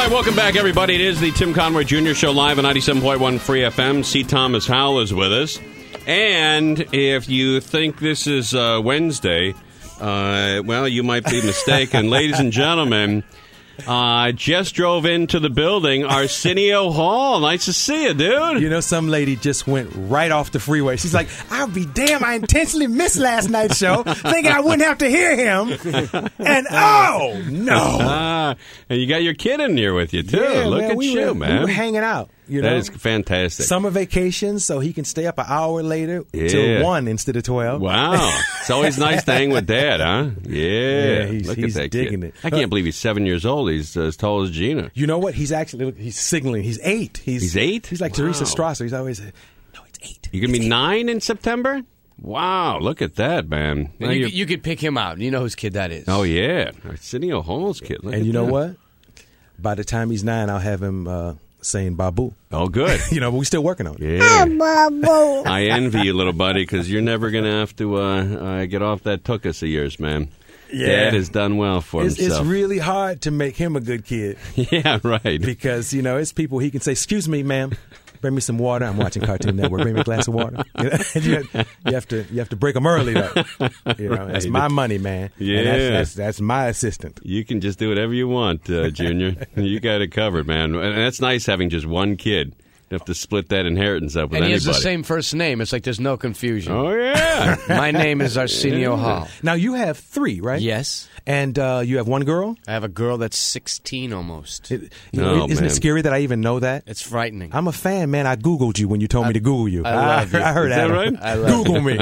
right, welcome back, everybody. It is the Tim Conway Jr. Show live on 97.1 Free FM. C. Thomas Howell is with us. And if you think this is Wednesday, well, you might be mistaken. Ladies and gentlemen, just drove into the building, Arsenio Hall. Nice to see you, dude. You know, some lady just went right off the freeway. She's like, I'll be damned, I intentionally missed last night's show, thinking I wouldn't have to hear him. And, oh, no. And you got your kid in here with you, too. Yeah, Look man, at you, man. We were hanging out. You know? That is fantastic. Summer vacation, so he can stay up an hour later till 1 instead of 12. Wow. It's always nice to hang with Dad, huh? Yeah. He's Look at that digging kid. it. I can't believe he's 7 years old. He's as tall as Gina. You know what? He's signaling. He's 8. He's 8? He's like Teresa Strasser. He's always, no, it's 8. You're going to be 9 in September? Wow, look at that, man. You could pick him out. You know whose kid that is. Oh, yeah. Arsenio Hall's kid. Look and at you know that. what? By the time he's 9, I'll have him saying Babu. Oh, good. You know, but we're still working on it. Yeah. Babu. I envy you, little buddy, because you're never going to have to get off that tuchus of yours, man. Yeah. Dad has done well for himself. It's really hard to make him a good kid. Yeah, right. Because, you know, it's people he can say, excuse me, ma'am. Bring me some water. I'm watching Cartoon Network. Bring me a glass of water. you have to break them early, though. You know, that's my money, man. Yeah, and that's my assistant. You can just do whatever you want, Junior. You got it covered, man. And that's nice having just one kid. You have to split that inheritance up with anybody. And he anybody. has the same first name. It's like there's no confusion. Oh, yeah. My name is Arsenio Hall. Now, you have 3, right? Yes. And you have one girl? I have a girl that's 16 almost. Isn't it scary that I even know that? It's frightening. I'm a fan, man. I Googled you when you told me to Google you. I love you. I heard that. Right? I love Google me.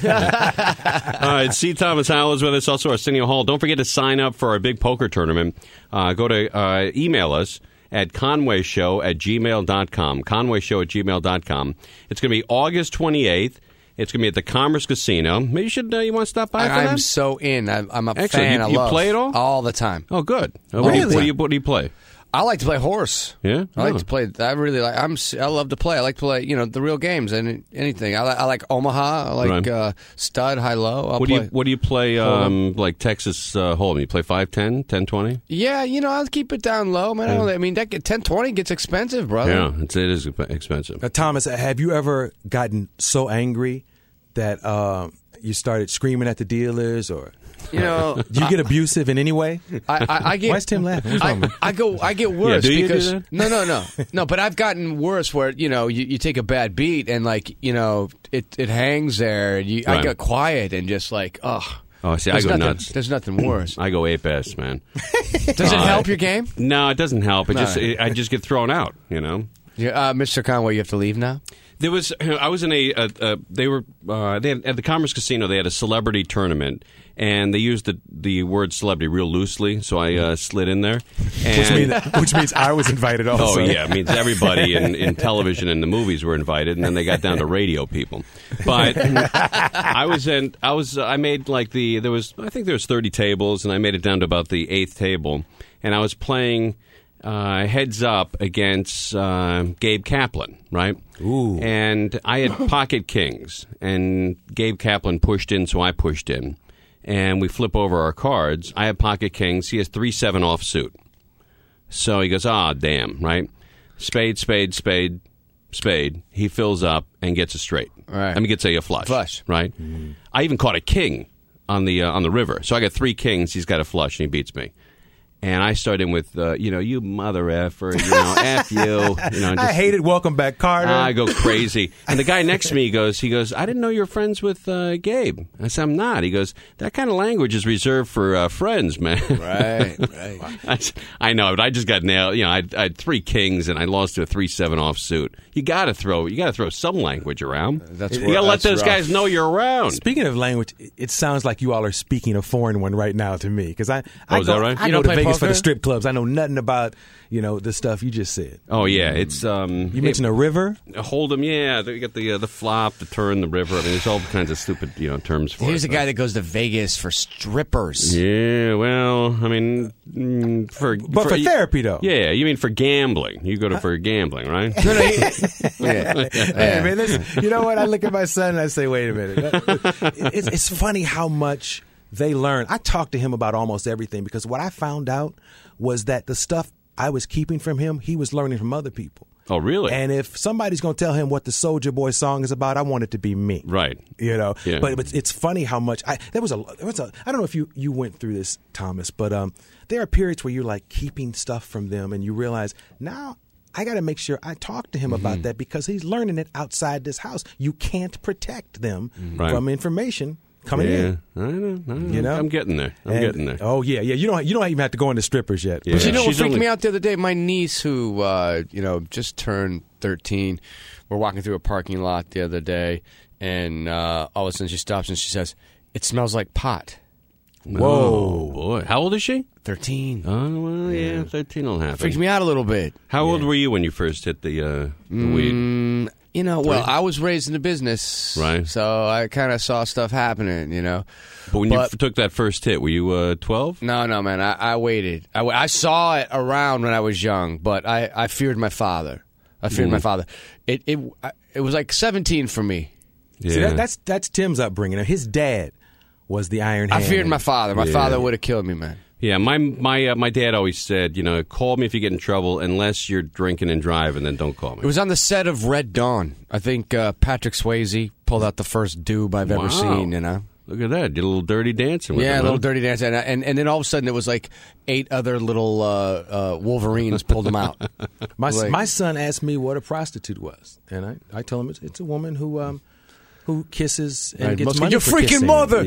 All right, C. Thomas Howell is with us, also Arsenio Hall. Don't forget to sign up for our big poker tournament. Go to email us at conwayshow@gmail.com. conwayshow@gmail.com. It's going to be August 28th. It's going to be at the Commerce Casino. Maybe you want to stop by for that? I'm so in. I'm a Excellent. fan. You I love play it all? All the time. Oh, good. Really? What do you play? I like to play horse. Yeah? I like to play. I really like. I love to play. I like to play. The real games and anything. I like Omaha. I like stud, high, low. What do you play? Like Texas Hold'em. You play 5-10, 10-20? Yeah, I'll keep it down low, man. I mean, that 10-20 gets expensive, brother. Yeah, it is expensive. Now, Thomas, have you ever gotten so angry that you started screaming at the dealers, or do you get abusive in any way? I get. Why is Tim laughing? What's wrong, man? I get worse because you do that? No. But I've gotten worse where you take a bad beat and it hangs there. And I get quiet and just like oh. Oh, see, I go nuts. There's nothing worse. I go ape-ass, man. Does it help your game? No, it doesn't help. I just get thrown out, Mr. Conway, you have to leave now? I was in they had at the Commerce Casino, they had a celebrity tournament, and they used the word celebrity real loosely, so I slid in there. Which means I was invited also. Oh, yeah. It means everybody in television and the movies were invited, and then they got down to radio people. But I made I think there was 30 tables, and I made it down to about the 8th table, and I was playing heads up against Gabe Kaplan, right? Ooh. And I had pocket kings, and Gabe Kaplan pushed in, so I pushed in. And we flip over our cards. I have pocket kings. He has 3-7 offsuit. So he goes, damn, right? Spade, spade, spade, spade. He fills up and gets a straight. Right. I mean, gets a flush. Flush. Right? Mm-hmm. I even caught a king on the river. So I got 3 kings. He's got a flush, and he beats me. And I started in with, you mother effer, F you. I hated Welcome Back, Carter. I go crazy. And the guy next to me goes, I didn't know you were friends with Gabe. I said, I'm not. He goes, that kind of language is reserved for friends, man. Right. I know, but I just got nailed. I had 3 kings, and I lost to a 3-7 offsuit. You got to throw some language around. You got to let those guys know you're around. Speaking of language, it sounds like you all are speaking a foreign one right now to me. Because is that right? I go to Vegas for the strip clubs. I know nothing about the stuff you just said. Oh yeah, it's you mentioned a river. Hold'em, yeah. You got the flop, the turn, the river. I mean, there's all kinds of stupid terms for it. Here's a guy that goes to Vegas for strippers. Yeah, well, I mean, for therapy though. Yeah, you mean for gambling? You go for gambling, right? Hey man, you know what? I look at my son and I say, wait a minute. It's funny how much they learn. I talk to him about almost everything because what I found out was that the stuff I was keeping from him, he was learning from other people. Oh, really? And if somebody's going to tell him what the Soulja Boy song is about, I want it to be me. Right. You know. Yeah. But it's funny how much there was a I don't know if you went through this, Thomas, but there are periods where you're like keeping stuff from them, and you realize now I got to make sure I talk to him about that because he's learning it outside this house. You can't protect them from information coming in. I know. You know? I'm getting there. I'm getting there. Oh yeah. You don't even have to go into strippers yet. Yeah. But you know what She's freaked only- me out the other day? My niece, who just turned 13, we're walking through a parking lot the other day, and all of a sudden she stops and she says, "It smells like pot." Whoa. Oh, boy. How old is she? 13. Oh, well, yeah, 13 will happen. Freaked me out a little bit. How old were you when you first hit the weed? Well, I was raised in the business, Right. So I kind of saw stuff happening, But when you took that first hit, were you 12? No, man, I waited. I saw it around when I was young, but I feared my father. My father. It was like 17 for me. Yeah. See, that's Tim's upbringing. His dad was the Iron Hand. I feared my father. My Yeah. father would have killed me, man. Yeah, my dad always said, call me if you get in trouble, unless you're drinking and driving, then don't call me. It was on the set of Red Dawn. I think Patrick Swayze pulled out the first doob I've ever seen, Look at that. Did a little dirty dancing with Yeah, him, a little huh? dirty dance. And then all of a sudden it was like 8 other little Wolverines pulled him out. My son asked me what a prostitute was, and I told him it's a woman who kisses and gets money your for freaking kissing. mother.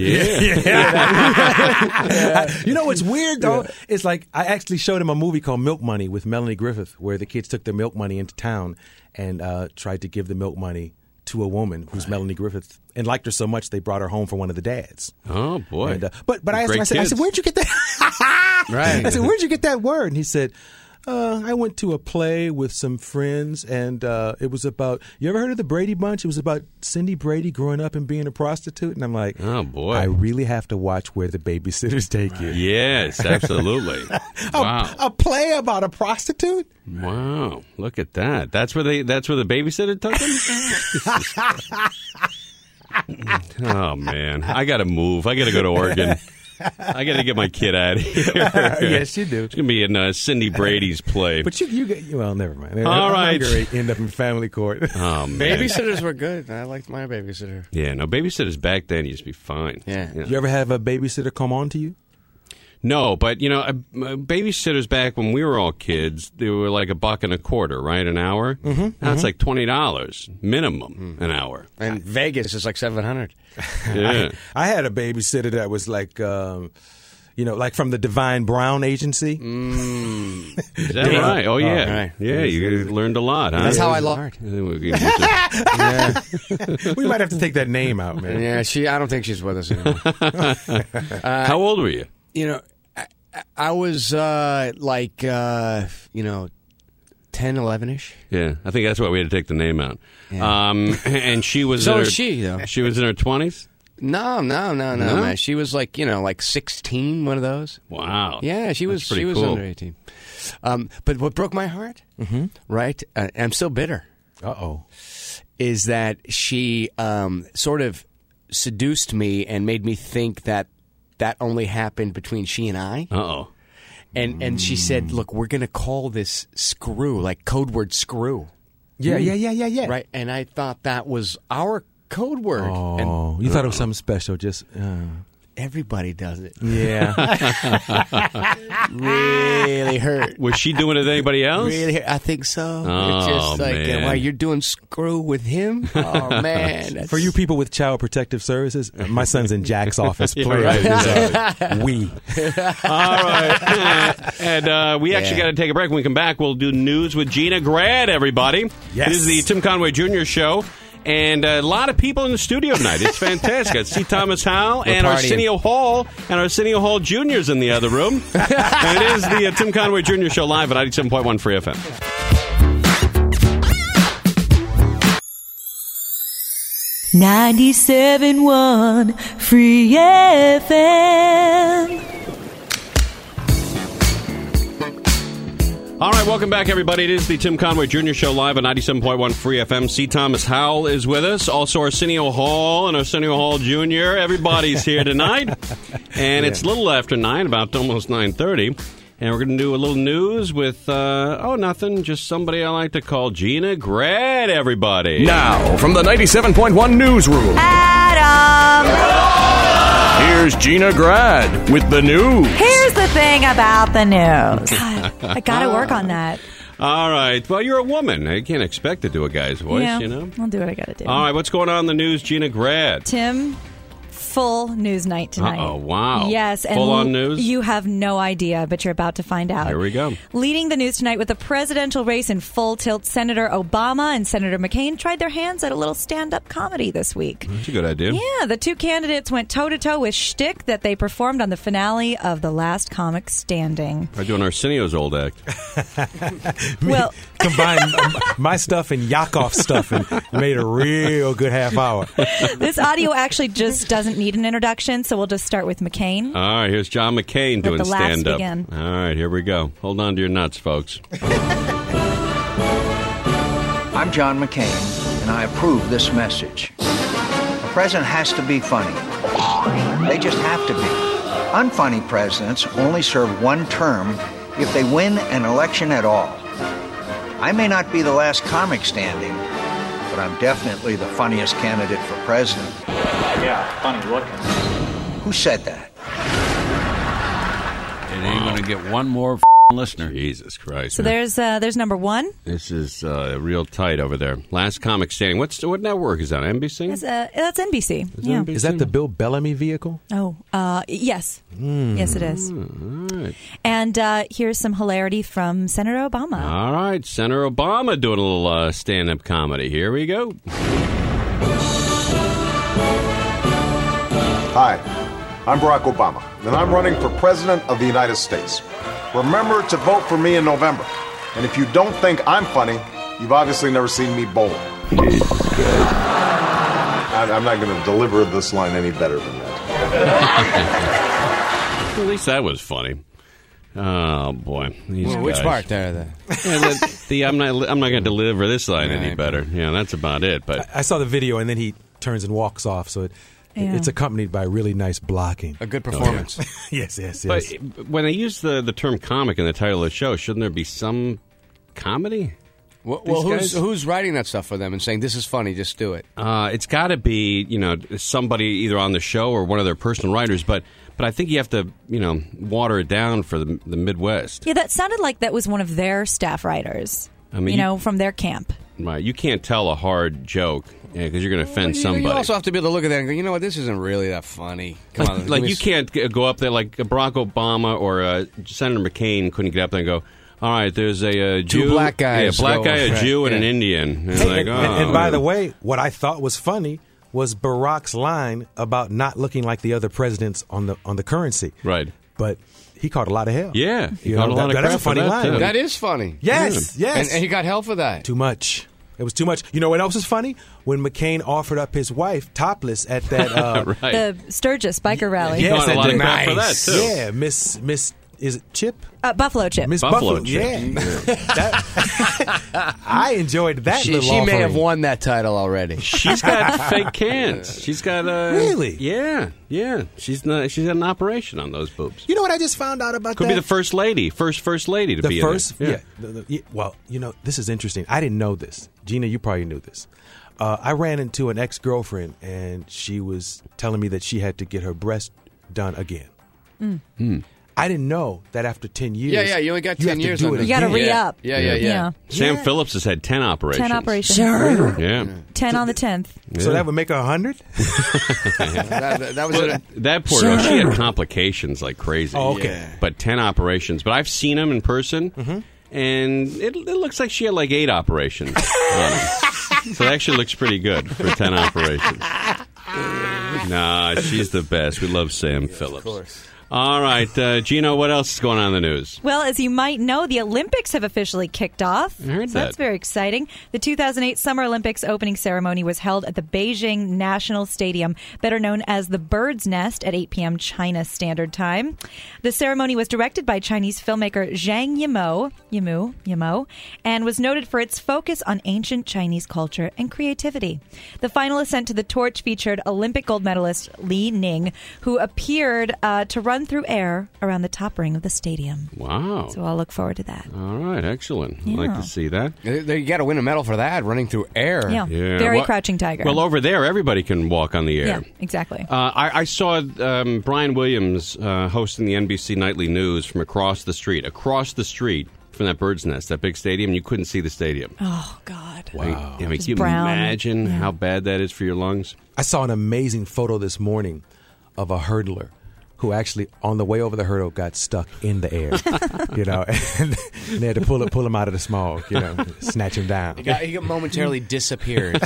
You know what's weird though? It's like I actually showed him a movie called Milk Money with Melanie Griffith, where the kids took their milk money into town and tried to give the milk money to a woman who's Melanie Griffith and liked her so much they brought her home for one of the dads. Oh, boy. And, but I asked him, I said, where'd you get that? Right. I said, where'd you get that word? And he said, I went to a play with some friends, and it was about, you ever heard of the Brady Bunch? It was about Cindy Brady growing up and being a prostitute. And I'm like, Oh, boy. I really have to watch Where the Babysitters Take You. Yes, absolutely. Wow. A play about a prostitute? Wow. Look at that. That's where the babysitter took him? Oh, man. I got to move. I got to go to Oregon. I got to get my kid out of here. Yes, you do. It's going to be in Cindy Brady's play. But you get, well, never mind. All right. I'm going to end up in family court. Oh, man. Babysitters were good. I liked my babysitter. Yeah, no, babysitters back then used to be fine. Yeah. You ever have a babysitter come on to you? No, but, babysitters back when we were all kids, they were like $1.25, right, an hour? Now it's like $20 minimum an hour. And Vegas is like $700. Yeah. I had a babysitter that was like, like from the Divine Brown Agency. Is that right? Oh, yeah. right. Yeah, you learned a lot, huh? That's how I learned. We might have to take that name out, man. Yeah, I don't think she's with us anymore. How old were you? I was 10, 11-ish. Yeah, I think that's why we had to take the name out. Yeah. And she was So in her, was she, though. She was in her 20s? No, man. She was like 16, one of those. Wow. Yeah, she was pretty cool. under 18. But what broke my heart, right, and I'm still bitter, Uh-oh. is that she sort of seduced me and made me think that only happened between she and I. Uh-oh. And she said, look, we're going to call this screw, like code word screw. Yeah. Right? And I thought that was our code word. Oh, you thought it was something special, just... Everybody does it. Yeah. Really hurt. Was she doing it with anybody else? Really hurt. I think so. Oh, It's just like, man. why, you're doing screw with him? Oh, man. That's... For you people with Child Protective Services, my son's in Jack's office playing right. we. All right. And we actually got to take a break. When we come back, we'll do news with Gina Grad, everybody. Yes. This is the Tim Conway Jr. Show. And a lot of people in the studio tonight. It's fantastic. Got C. Thomas Howell and partying. Arsenio Hall. And Arsenio Hall Jr. is in the other room. And it is the Tim Conway Jr. Show live at 97.1 Free FM. 97.1 Free FM. All right, welcome back, everybody. It is the Tim Conway Jr. Show live at 97.1 Free FM. C. Thomas Howell is with us. Also, Arsenio Hall and Arsenio Hall Jr. Everybody's here tonight. And it's a little after 9, about almost 9:30. And we're going to do a little news with, nothing, just somebody I like to call Gina Grad, everybody. Now, from the 97.1 newsroom, Adam! here's Gina Grad with the news. Here's the thing about the news. God, I got to work on that. All right. Well, you're a woman. I can't expect to do a guy's voice, Yeah, you know? I'll do what I got to do. All right. What's going on in the news, Gina Grad? Tim, full news night tonight. Uh-oh, wow. Yes. And Full-on news? You have no idea, but you're about to find out. Here we go. Leading the news tonight with the presidential race in full tilt, Senator Obama and Senator McCain tried their hands at a little stand-up comedy this week. That's a good idea. Yeah, the two candidates went toe-to-toe with shtick that they performed on the finale of The Last Comic Standing. We're doing Arsenio's old act. Well, Combined my stuff and Yakov's stuff and made a real good half hour. this audio actually just doesn't need an introduction, so we'll just start with McCain. All right, here's John McCain doing the laughs stand-up. begin. All right, here we go. Hold on to your nuts, folks. I'm John McCain, and I approve this message. A president has to be funny. They just have to be. Unfunny presidents only serve one term if they win an election at all. I may not be the last comic standing, but I'm definitely the funniest candidate for president. Yeah, funny looking. Who said that? It ain't going to get one more listener. Jesus Christ. So man. there's number one. This is real tight over there. Last Comic Standing. What network is that? NBC? That's NBC. Yeah. NBC? Is that the Bill Bellamy vehicle? Oh, yes. Yes, it is. All right. And here's some hilarity from Senator Obama. All right. Senator Obama doing a little stand-up comedy. Here we go. Hi, I'm Barack Obama, and I'm running for President of the United States. Remember to vote for me in November. And if you don't think I'm funny, you've obviously never seen me bowl. I'm not going to deliver this line any better than that. At least that was funny. Oh boy, these Which guys. part there? I'm not going to deliver this line any Right. better. Yeah, that's about it. But I saw the video, and then he turns and walks off, so it's accompanied by really nice blocking. A good performance. Yes. but when they use the term comic in the title of the show, shouldn't there be some comedy? Well, These guys? who's writing that stuff for them and saying, this is funny, just do it? It's got to be somebody either on the show or one of their personal writers, but I think you have to water it down for the Midwest. Yeah, that sounded like that was one of their staff writers. I mean, from their camp. Right, you can't tell a hard joke because you're going to offend somebody. You also have to be able to look at that and go, you know what, this isn't really that funny. Come on, Like give me you can't go up there like Barack Obama or Senator McCain couldn't get up there and go, all right, there's a Jew, Two black guys a black guy, a right, Jew, and an yeah. Indian. And Hey, like, and by the way, what I thought was funny was Barack's line about not looking like the other presidents on the currency. Right. But he caught a lot of hell. Yeah, he You caught know, a lot of that's crap a funny for that, line. too. That is funny. Yes. And he got hell for that. Too much. It was too much. You know what else is funny? When McCain offered up his wife topless at that. right. The Sturgis biker rally. Yes, Caught a lot of nice. crap for that, too. Yeah, Miss. Is it Chip? Buffalo Chip. Miss Buffalo Buffalo. Chip. Yeah. I enjoyed that. She little may have offering. won that title already. She's got fake cans. She's got Really? Yeah. She's got an operation on those boobs. You know what I just found out about Could that? be the first lady, first lady to The be first, in it. yeah. Well, this is interesting. I didn't know this. Gina, you probably knew this. I ran into an ex-girlfriend, and she was telling me that she had to get her breast done again. I didn't know that after 10 years. Yeah, you only got 10 have to years do on it this. You got to again. re-up. Yeah. Sam Phillips has had 10 operations. 10 operations. Yeah. 10 on the 10th. So that would make her 100? that was it. That poor girl, she had complications like crazy. Oh, okay. But 10 operations. But I've seen them in person, and it looks like she had like 8 operations. So it actually looks pretty good for 10 operations. Nah, she's the best. We love Sam Phillips. Of course. All right, Gino, what else is going on in the news? Well, as you might know, the Olympics have officially kicked off. I heard so that's that. very exciting. The 2008 Summer Olympics opening ceremony was held at the Beijing National Stadium, better known as the Bird's Nest, at 8 p.m. China Standard Time. The ceremony was directed by Chinese filmmaker Zhang Yimou, and was noted for its focus on ancient Chinese culture and creativity. The final ascent to the torch featured Olympic gold medalist Li Ning, who appeared to run run through air around the top ring of the stadium. Wow. So I'll look forward to that. All right, excellent. Yeah. I'd like to see that. You got to win a medal for that, running through air. Yeah, Yeah, very well- crouching tiger. Well, over there, everybody can walk on the air. yeah, exactly. I saw Brian Williams hosting the NBC Nightly News from across the street from that bird's nest, that big stadium. You couldn't see the stadium. Oh, God. Wow. Can Just you brown. imagine Yeah. how bad that is for your lungs? I saw an amazing photo this morning of a hurdler who actually, on the way over the hurdle, got stuck in the air. And they had to pull him out of the smog. Snatch him down. He got momentarily disappeared.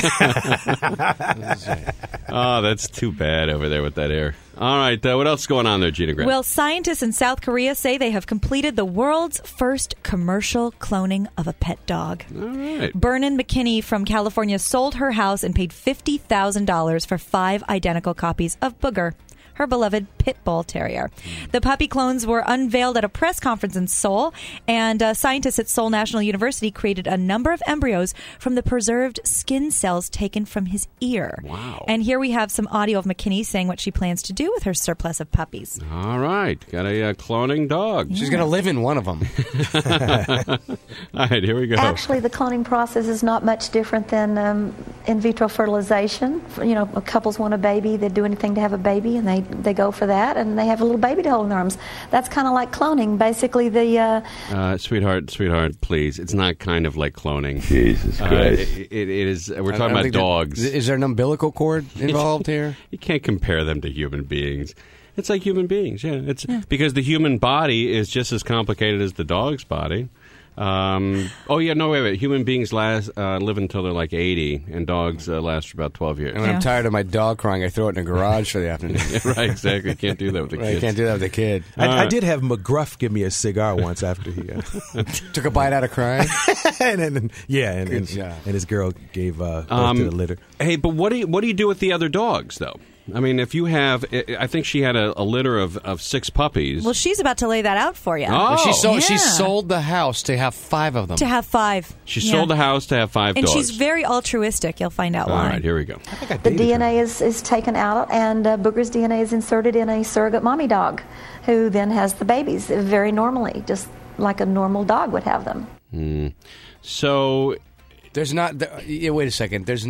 Oh, that's too bad over there with that air. All right, what else is going on there, Gina Grant? Well, scientists in South Korea say they have completed the world's first commercial cloning of a pet dog. All right. Vernon McKinney from California sold her house and paid $50,000 for 5 identical copies of Booger, her beloved pit bull terrier. The puppy clones were unveiled at a press conference in Seoul, and scientists at Seoul National University created a number of embryos from the preserved skin cells taken from his ear. Wow. And here we have some audio of McKinney saying what she plans to do with her surplus of puppies. All right. Got a cloning dog. She's going to live in one of them. All right, here we go. Actually, the cloning process is not much different than in vitro fertilization. Couples want a baby, they do anything to have a baby, and they go for that, and they have a little baby to hold in their arms. That's kind of like cloning. Basically, Sweetheart, please. It's not kind of like cloning. Jesus Christ. It is. We're I talking don't about think dogs. Is there an umbilical cord involved here? You can't compare them to human beings. It's like human beings, yeah. Because the human body is just as complicated as the dog's body. Wait. Human beings live until they're like 80, and dogs last for about 12 years. And when I'm tired of my dog crying, I throw it in the garage for the afternoon. Right, exactly. Can't do that with the Right, kids. you can't do that with a kid. I did have McGruff give me a cigar once after he Took a bite out of crying. and job. his girl gave birth to the litter. Hey, but what do you do with the other dogs, though? I mean, if you have, I think she had a litter of 6 puppies. Well, she's about to lay that out for you. Oh. She sold the house to have 5 of them. To have 5. She sold the house to have 5 and dogs. she's very altruistic. You'll find out All why. right, here we go. the DNA is taken out, and Booger's DNA is inserted in a surrogate mommy dog, who then has the babies very normally, just like a normal dog would have them. So, There's not. Wait a second. There's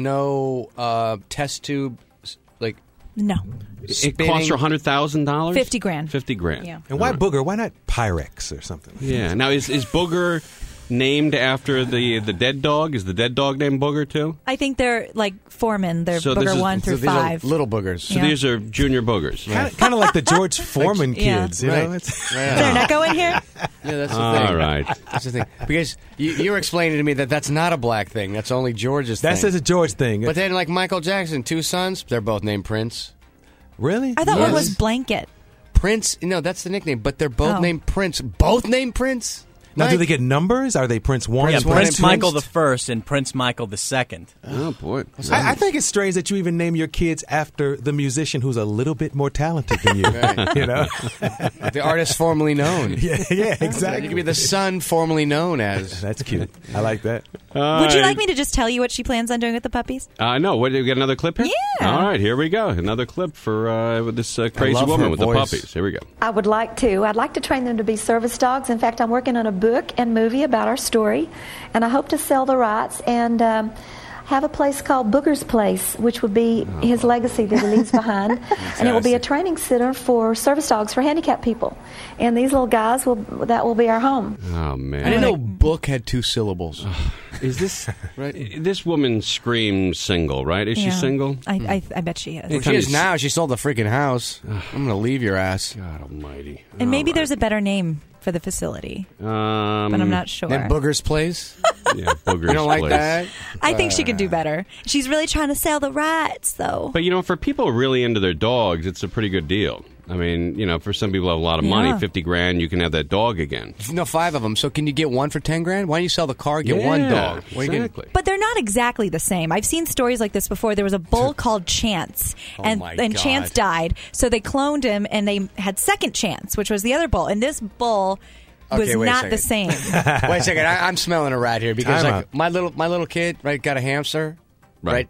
no test tube, like. No. it costs her $100,000? $50,000. $50,000. Yeah. And why Booger? Why not Pyrex or something? Yeah. Now, is Booger named after the dead dog? Is the dead dog named Booger, too? I think they're like foremen. They're So this Booger is- 1 through these are 5. little boogers. So Yeah. these are junior boogers. Kind of like the George Foreman Yeah. kids, you Right. know? Is there an echo in here? Yeah, that's the All thing. right. That's the thing. Because you were explaining to me that that's not a black thing. That's only George's thing. That's a George thing. But then, like Michael Jackson, 2 sons, they're both named Prince. Really? I thought one Yes. was Blanket. Prince, no, that's the nickname, but they're both Oh. named Prince. Both named Prince? Now, do Mike? they get numbers? Are they Prince 1? Prince and one Prince and Michael Prince- the First and Prince Michael the Second. Oh, boy. I think it's strange that you even name your kids after the musician who's a little bit more talented than you. Right. You know? The artist formerly known. yeah, You exactly. could be the son formerly known as. That's cute. I like that. Would you like me to just tell you what she plans on doing with the puppies? No. What, do we get another clip here? Yeah. All right, here we go. Another clip for with this crazy love woman her with voice. the puppies. Here we go. I would like to. I'd like to train them to be service dogs. In fact, I'm working on a book and movie about our story, and I hope to sell the rights and have a place called Booger's Place, which would be his legacy that he leaves behind. And it will be a training center for service dogs for handicapped people. And these little guys, that will be our home. Oh, man. I didn't know book had 2 syllables. Is this Right. This woman screams single, right? Is she Yeah. single? I bet she is. Well, she is now. She sold the freaking house. I'm going to leave your ass. God almighty. And maybe there's a better name for the facility, but I'm not sure. Then Booger's Place. Yeah, Booger's You don't like Place. that? I think she could do better. She's really trying to sell the rights, though. But, for people really into their dogs, it's a pretty good deal. I mean, for some people who have a lot of money, Yeah. $50,000, you can have that dog again. No, 5 of them. So can you get one for $10,000? Why don't you sell the car, get one dog? Why you get- Exactly. But they're not exactly the same. I've seen stories like this before. There was a bull called Chance, and my Chance God. died. So they cloned him, and they had Second Chance, which was the other bull. And this bull was Okay, wait a not the same. second. Wait a second. I'm smelling a rat here because Time like out. my little kid, right, got a hamster, Right.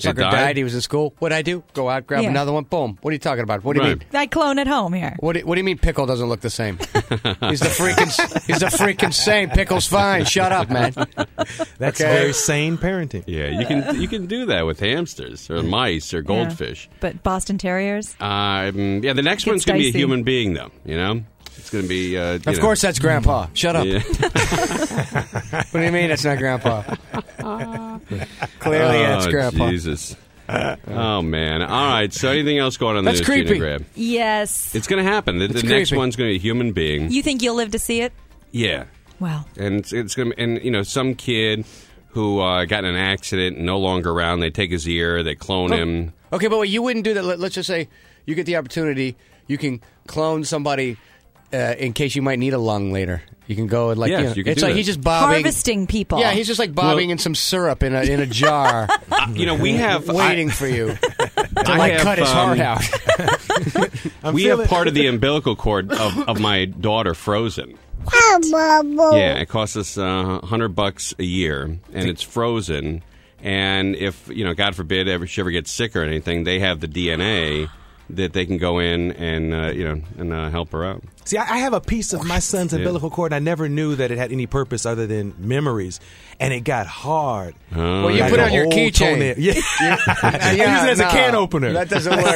Sucker died? died. He was in school. What'd I do? Go out, grab Yeah. another one. Boom. What are you talking about? What do you Right. mean? I clone at home here. What do you mean Pickle doesn't look the same? He's the freaking same. Pickle's fine. Shut up, man. That's Okay. very sane parenting. Yeah, you can do that with hamsters or mice or goldfish. But Boston Terriers? Yeah, the next one's going to be a dicey. human being, though. You know, it's going to be. Of course, that's Grandpa. Shut up. Yeah. What do you mean it's not Grandpa? Clearly, it's Grandpa. Jesus. Oh man! All right. So, anything else going on? That's the news, Gina creepy. Grab? Yes. It's going to happen. The It's next creepy. one's going to be a human being. You think you'll live to see it? Yeah, Wow. and it's going to, and some kid who got in an accident, no longer around. They take his ear, they clone him. Okay, but you wouldn't do that. Let's just say you get the opportunity. You can clone somebody in case you might need a lung later. You can go and Yes, you can it's do like that. he's just bobbing. Harvesting people. Yeah, he's just like bobbing in some syrup in a jar. We have waiting for you to I have, cut his heart out. we have part of the umbilical cord of my daughter frozen. Yeah, it costs us $100 a year, and it's frozen. And if God forbid, she ever gets sick or anything, they have the DNA that they can go in and help her out. See, I have a piece of my son's umbilical cord. I never knew that it had any purpose other than memories, and it got hard. Well, you Like put it a on your old keychain. toenail. Yeah, I use it as a can opener. That doesn't work.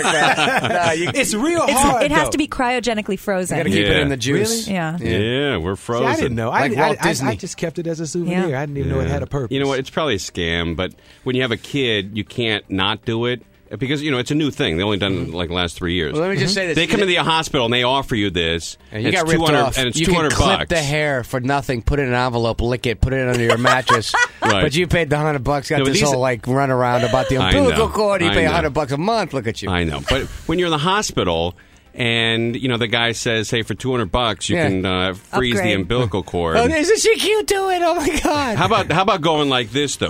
It's real hard. It has though. to be cryogenically frozen. Got to keep it Yeah. in the juice. Really? Yeah. Yeah, we're See, frozen. I didn't know. Like Walt Disney. I just kept it as a souvenir. Yeah. I didn't even know it had a purpose. You know what? It's probably a scam, but when you have a kid, you can't not do it because it's a new thing. They only done it like the last 3 years. Well, let me just say this. They come into the hospital and they offer you this. And you it's got ripped 200 off. and it's you $200. can clip the hair for nothing, put it in an envelope, lick it, put it under your mattress. Right. But you paid the $100. Got Yeah, but this these- whole run around about the I umbilical know. cord. You I pay know. $100 a month. Look at you. I know, but when you're in the hospital and the guy says, "Hey, for $200, you Yeah. can freeze the Upgrade. umbilical cord." Oh, isn't she cute? Do it! Oh my God! How about going like this though?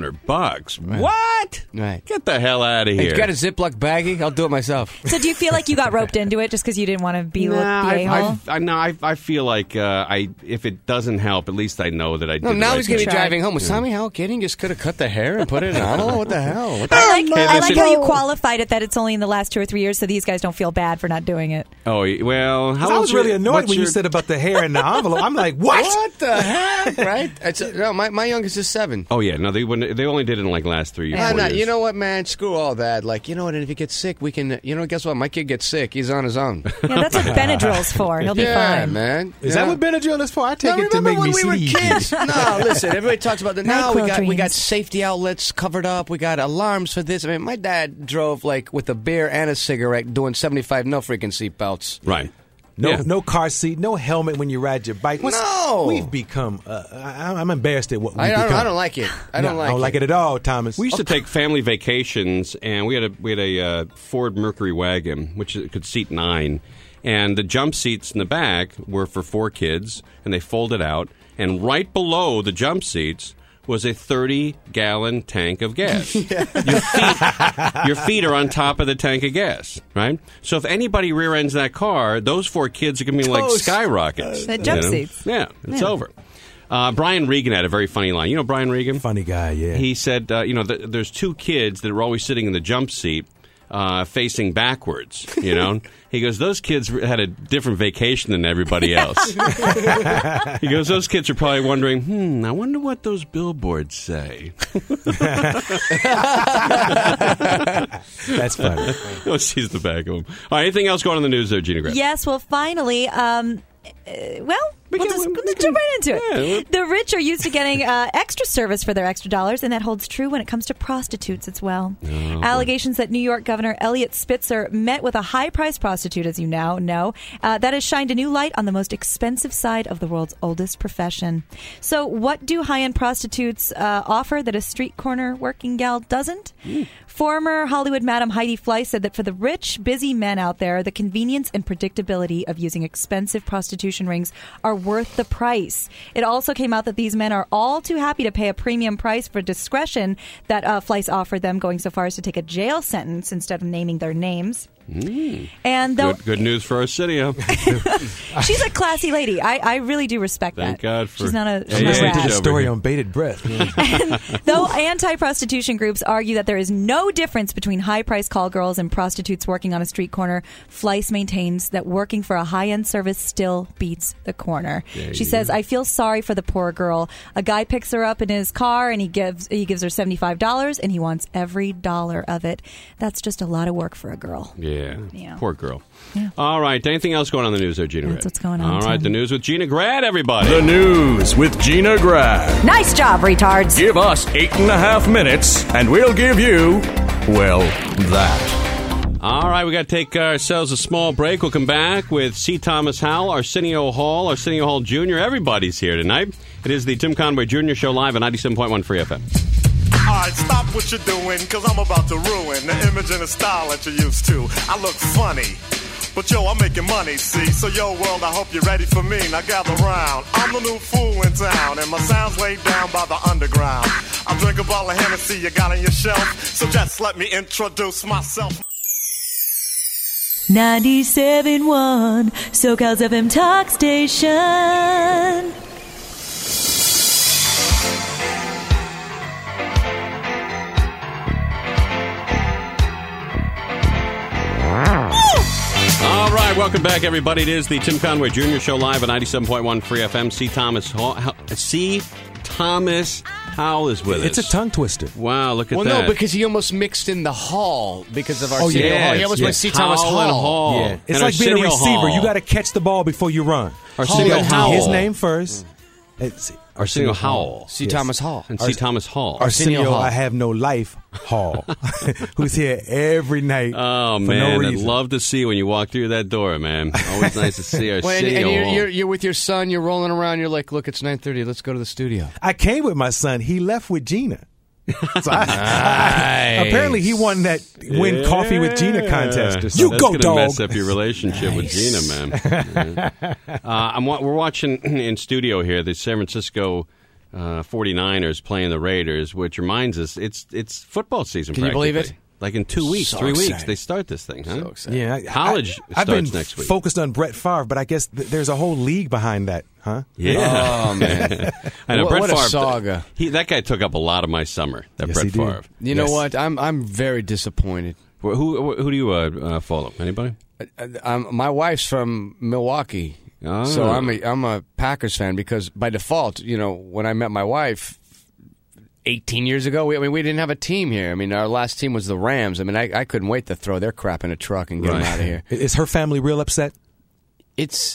$200? What? Right. Get the hell out of Hey, here! you got a Ziploc baggie? I'll do it myself. So do you feel like you got roped into it just because you didn't want to be the a-hole? I feel like if it doesn't help, at least I know that I did. No, the now right he's going to thing. be driving home. Was Tommy Howell kidding? Just could have cut the hair and put it in an envelope? What the hell? What the I like listen- how you qualified it that it's only in the last 2 or 3 years, so these guys don't feel bad for not doing it. Oh well, how I was old's really your- annoyed what's when you your- said about the hair in the envelope. I'm like, what? What the heck? Right? No, my youngest is 7. Oh yeah, no, they wouldn't. They only did it in like last 3 years. Why 4 not? years. You know what, man? Screw all that. Like, you know what? And if he gets sick, we can. Guess what? My kid gets sick. He's on his own. Yeah, that's what Benadryl's for. He'll be yeah, fine. man. Is that what Benadryl is for? I take No, it to remember make when me we were sleepy. kids? No, listen. Everybody talks about that. Now we got Dreams. safety outlets covered up. We got alarms for this. I mean, my dad drove like with a beer and a cigarette, doing 75 no freaking seatbelts. Right. No, Yeah. no car seat, no helmet when you ride your bike. No! We've become. I'm embarrassed at what we've I become. don't like it. I No, don't like I don't like it at all, Thomas. We used to take family vacations, and we had a Ford Mercury wagon, which could seat 9, and the jump seats in the back were for 4 kids, and they folded out, and right below the jump seats was a 30-gallon tank of gas. Your feet are on top of the tank of gas, right? So if anybody rear ends that car, those 4 kids are going to be like skyrockets. The jump seats. Yeah, it's over. Brian Regan had a very funny line. You know Brian Regan? Funny guy, yeah. He said, there's 2 kids that are always sitting in the jump seat facing backwards, He goes, those kids had a different vacation than everybody else. He goes, those kids are probably wondering, I wonder what those billboards say. That's funny. Oh, she's the back of them. All right, anything else going on in the news there, Gina Grant? Yes, well, finally, we'll just jump right into it. The rich are used to getting extra service for their extra dollars, and that holds true when it comes to prostitutes as well. Allegations that New York Governor Eliot Spitzer met with a high-priced prostitute, as you now know, that has shined a new light on the most expensive side of the world's oldest profession. So what do high-end prostitutes offer that a street corner working gal doesn't? Former Hollywood Madam Heidi Fleiss said that for the rich, busy men out there, the convenience and predictability of using expensive prostitution rings are worth the price. It also came out that these men are all too happy to pay a premium price for discretion that Fleiss offered them, going so far as to take a jail sentence instead of naming their names. And though Good news for Arsenio. she's a classy lady, I really do respect Thank that. God for. She's not a I listened to rat. the story on bated breath. And though anti-prostitution groups argue that there is no difference between high-priced call girls and prostitutes working on a street corner, Fleiss maintains that working for a high-end service still beats the corner. She says, "I feel sorry for the poor girl. A guy picks her up in his car and he gives her $75 and he wants every dollar of it. That's just a lot of work for a girl." Yeah. Poor girl. Yeah. All right. Anything else going on in the news there, Gina? That's what's going on, All right. Tim. The news with Gina Grad, everybody. The news with Gina Grad. Nice job, retards. Give us 8.5 minutes, and we'll give you, well, that. All right, we got to take ourselves a small break. We'll come back with C. Thomas Howell, Arsenio Hall Jr. Everybody's here tonight. It is the Tim Conway Jr. Show live on 97.1 Free FM. All right, stop what you're doing, because I'm about to ruin the image and the style that you're used to. I look funny, but yo, I'm making money, see? So yo, world, I hope you're ready for me. Now gather round. I'm the new fool in town, and my sound's laid down by the underground. I'll drink a bottle of Hennessy you got on your shelf, so just let me introduce myself. 97.1 SoCal's FM Talk Station. All right, welcome back, everybody. It is the Tim Conway Jr. Show live on 97.1 Free FM. C. Thomas Howell is with us. It's a tongue twister. Wow, look at that. Well, no, because he almost mixed in the Hall because of Arsenio Hall. He almost went C. Thomas Hall. Yeah. It's And like being a Arsenio receiver. Hall. You got to catch the ball before you run. Arsenio Howell. His name first. Arsenio Howell. C. Thomas Hall. And C. Thomas Hall. Arsenio Hall. I have no life Hall, who's here every night. Oh, for man. no I'd reason. love to see when you walk through that door, man. Always nice to see Arsenio and Hall. you're with your son, you're rolling around, you're like, look, it's 9:30, let's go to the studio. I came with my son. He left with Gina. So apparently he won that win coffee with Gina contest or something. That's You go, gonna dog. mess up your relationship with Gina, man. We're watching in studio here the San Francisco 49ers playing the Raiders, which reminds us it's football season. Can you believe it? Like in 2 weeks, So 3 weeks, excited. they start this thing, huh? So excited. Yeah, College I've starts been next week. focused on Brett Favre, but I guess there's a whole league behind that, huh? Yeah. Oh, man. I know, What Brett a Favre. saga. That guy took up a lot of my summer. That Yes, Brett he did. Favre. You know what? I'm very disappointed. Who do you follow? Anybody? My wife's from Milwaukee, Oh. so I'm a Packers fan because by default, you know, when I met my wife 18 years ago, we didn't have a team here. I mean, our last team was the Rams. I mean, I couldn't wait to throw their crap in a truck and get them out of here. Is her family real upset? It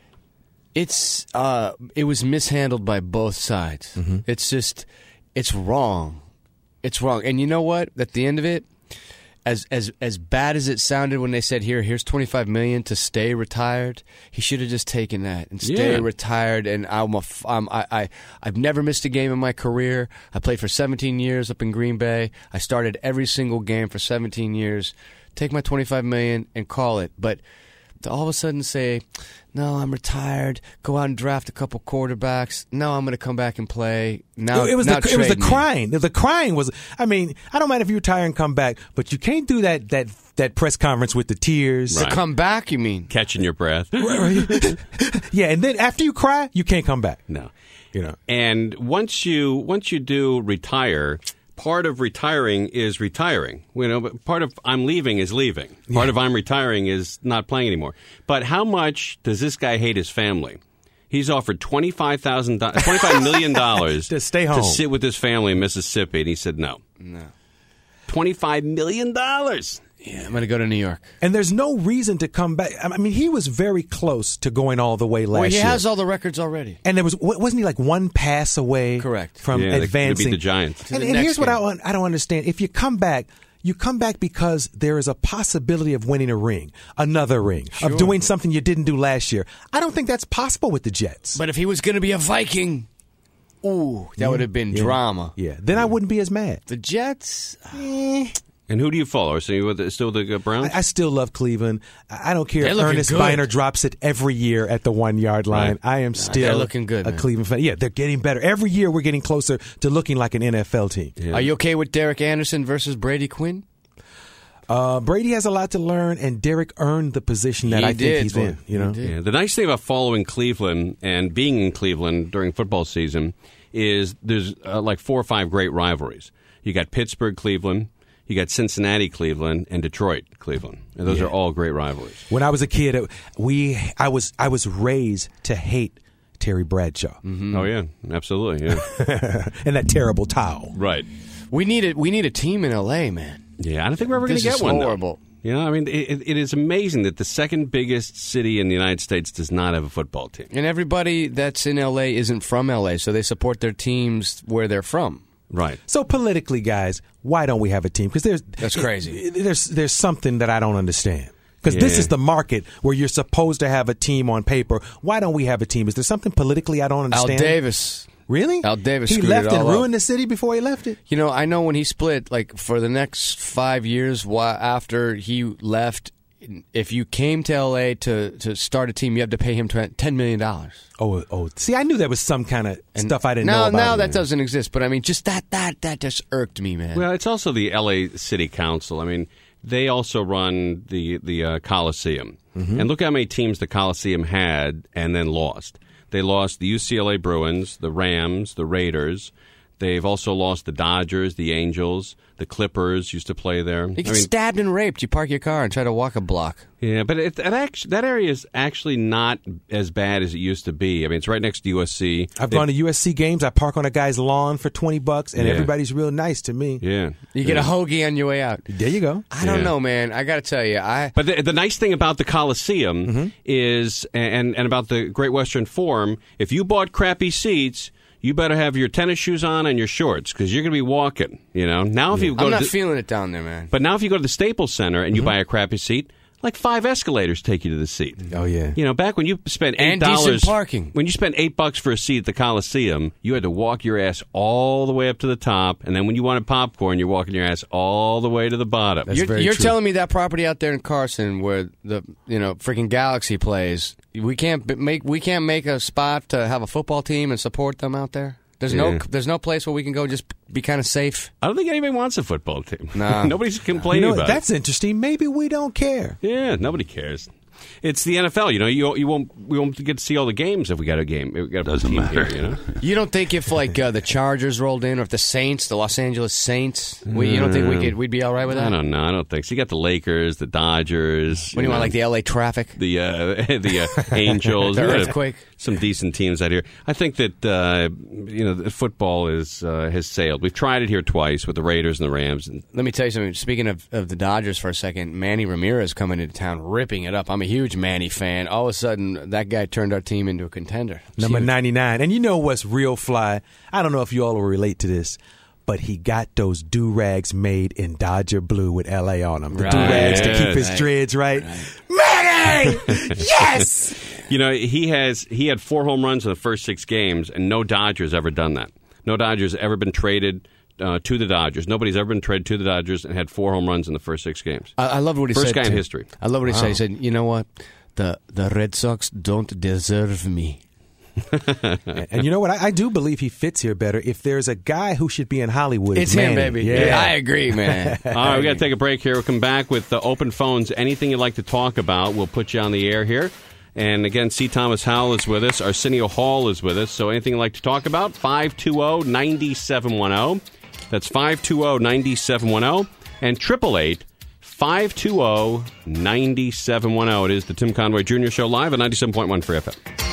was mishandled by both sides. Mm-hmm. It's wrong. It's wrong. And you know what? At the end of it, as bad as it sounded when they said here's $25 million to stay retired, he should have just taken that and stay retired. And I've never missed a game in my career. I played for 17 years up in Green Bay. I started every single game for 17 years. Take my $25 million and call it. But to all of a sudden say, no, I'm retired, go out and draft a couple quarterbacks. No, I'm going to come back and play. Now It was the trade me. crying. The crying was. I mean, I don't mind if you retire and come back, but you can't do that press conference with the tears. To come back, you mean? Catching your breath. Yeah, and then after you cry, you can't come back. No. You know. And once you do retire, part of retiring is retiring. You know, but part of I'm leaving is leaving. Part of I'm retiring is not playing anymore. But how much does this guy hate his family? He's offered $25 million to stay home, to sit with his family in Mississippi, and he said no. $25 million. Yeah, I'm going to go to New York. And there's no reason to come back. I mean, he was very close to going all the way last year. He has all the records already. And wasn't he like one pass away? Correct. From advancing. To beat the Giants. And here's what I don't understand. If you come back because there is a possibility of winning a ring, another ring, of doing something you didn't do last year. I don't think that's possible with the Jets. But if he was going to be a Viking, that would have been drama. Yeah, then I wouldn't be as mad. The Jets... And who do you follow? So you still the Browns? I still love Cleveland. I don't care if They're Ernest looking good. Biner drops it every year at the 1 yard line. Right. I am They're still looking good, a man. Cleveland fan. Yeah, they're getting better. Every year we're getting closer to looking like an NFL team. Yeah. Are you okay with Derek Anderson versus Brady Quinn? Brady has a lot to learn, and Derek earned the position that think he's in. You know, Yeah, the nice thing about following Cleveland and being in Cleveland during football season is there's like 4 or 5 great rivalries. You got Pittsburgh, Cleveland. You got Cincinnati, Cleveland, and Detroit, Cleveland. And those are all great rivalries. When I was a kid, I was raised to hate Terry Bradshaw. Mm-hmm. Oh yeah, absolutely. Yeah, and that terrible towel. Right. We need a team in L.A., man. Yeah, I don't think we're ever going to get one. Horrible. You know, I mean, it is amazing that the second biggest city in the United States does not have a football team. And everybody that's in L.A. isn't from L.A., so they support their teams where they're from. Right. So politically, guys, why don't we have a team? Because that's crazy. There's something that I don't understand. Because this is the market where you're supposed to have a team on paper. Why don't we have a team? Is there something politically I don't understand? Al Davis. Really? Al Davis. He left and ruined the city before he left it. You know, I know when he split, like for the next 5 years after he left, if you came to L.A. to start a team, you have to pay him $10 million. Oh! See, I knew there was some kind of stuff I didn't know about. Now that doesn't exist, but I mean, just that just irked me, man. Well, it's also the L.A. City Council. I mean, they also run the Coliseum. Mm-hmm. And look how many teams the Coliseum had and then lost. They lost the UCLA Bruins, the Rams, the Raiders. They've also lost the Dodgers, the Angels, the Clippers used to play there. You get stabbed and raped. You park your car and try to walk a block. Yeah, but that area is actually not as bad as it used to be. I mean, it's right next to USC. I've gone to USC games. I park on a guy's lawn for $20, and everybody's real nice to me. Yeah, you get a hoagie on your way out. There you go. I don't know, man. I got to tell you, But the nice thing about the Coliseum is, and about the Great Western Forum, if you bought crappy seats, you better have your tennis shoes on and your shorts because you're going to be walking. You know. Now, if you go, I'm not feeling it down there, man. But now, if you go to the Staples Center and you buy a crappy seat, like 5 escalators take you to the seat. Oh yeah. You know, back when you spent $8 decent parking. When you spent $8 for a seat at the Coliseum, you had to walk your ass all the way up to the top, and then when you wanted popcorn, you're walking your ass all the way to the bottom. You're telling me that property out there in Carson, where the freaking Galaxy plays, we can't make a spot to have a football team and support them out there? There's no place where we can go just be kind of safe. I don't think anybody wants a football team. No. Nobody's complaining about that's interesting. Maybe we don't care. Yeah, nobody cares. It's the NFL. You know, we won't get to see all the games if we got a game. We got a team here. You know, you don't think if like the Chargers rolled in, or if the Los Angeles Saints, you don't think we'd be all right with that? I don't know. I don't think so. You got the Lakers, the Dodgers. What do you want, like the LA Traffic, the Angels, the Earthquake? Some decent teams out here. I think that football has sailed. We've tried it here twice with the Raiders and the Rams. Let me tell you something. Speaking of the Dodgers for a second, Manny Ramirez coming into town, ripping it up. I'm a huge Manny fan. All of a sudden, that guy turned our team into a contender. Number 99. And you know what's real fly? I don't know if you all will relate to this, but he got those do-rags made in Dodger blue with L.A. on them. The do-rags to keep his dreads right. Manny! Yes! You know, he had 4 home runs in the first 6 games, and no Dodger's ever done that. No Dodger's ever been traded to the Dodgers. Nobody's ever been traded to the Dodgers and had 4 home runs in the first 6 games. I love what he said. First guy in history. I love what he said. He said, you know what? The Red Sox don't deserve me. And you know what? I do believe he fits here better. If there's a guy who should be in Hollywood, it's him, baby. Yeah, I agree, man. All right, we got to take a break here. We'll come back with open phones. Anything you'd like to talk about, we'll put you on the air here. And again, C. Thomas Howell is with us. Arsenio Hall is with us. So anything you'd like to talk about, 520-9710. That's 520-9710. And 888-520-9710. It is the Tim Conway Jr. Show live at 97.1 Free FM.